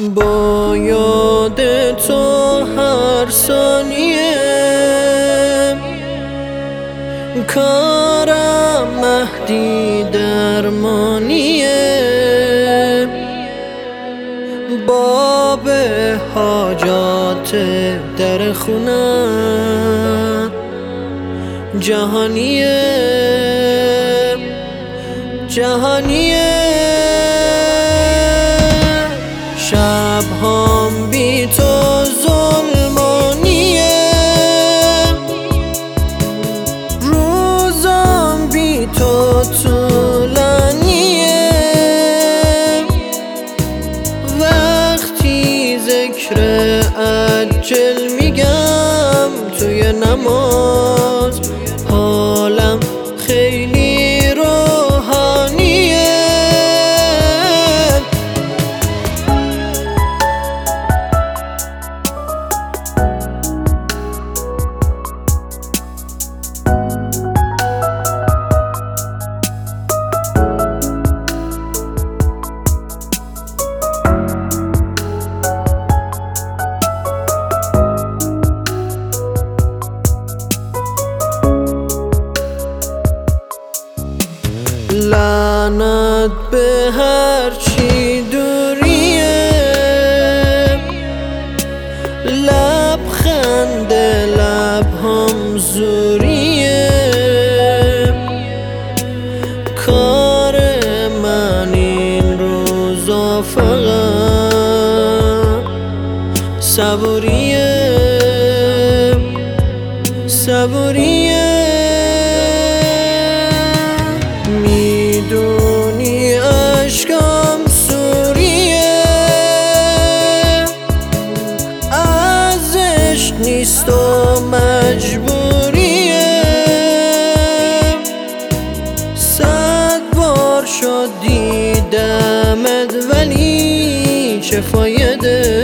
با یاد تو هر ثانیه کارم مهدی درمانیه، باب حاجات در خونه جهانیه شب هم بی تو ظلمانیه، روزم بی تو طولانیه، وقتی ذکر اجل میگم توی نماز حالم خیلی روحانیه. لعنت به هر چی دوریه، لبخند لب هم زوریه، کار من این روزا فقط صبوریه میدونی عشقم سوریه، ازش نیست و مجبوریه، 100 بار شد دیدمت ولی چه فایده،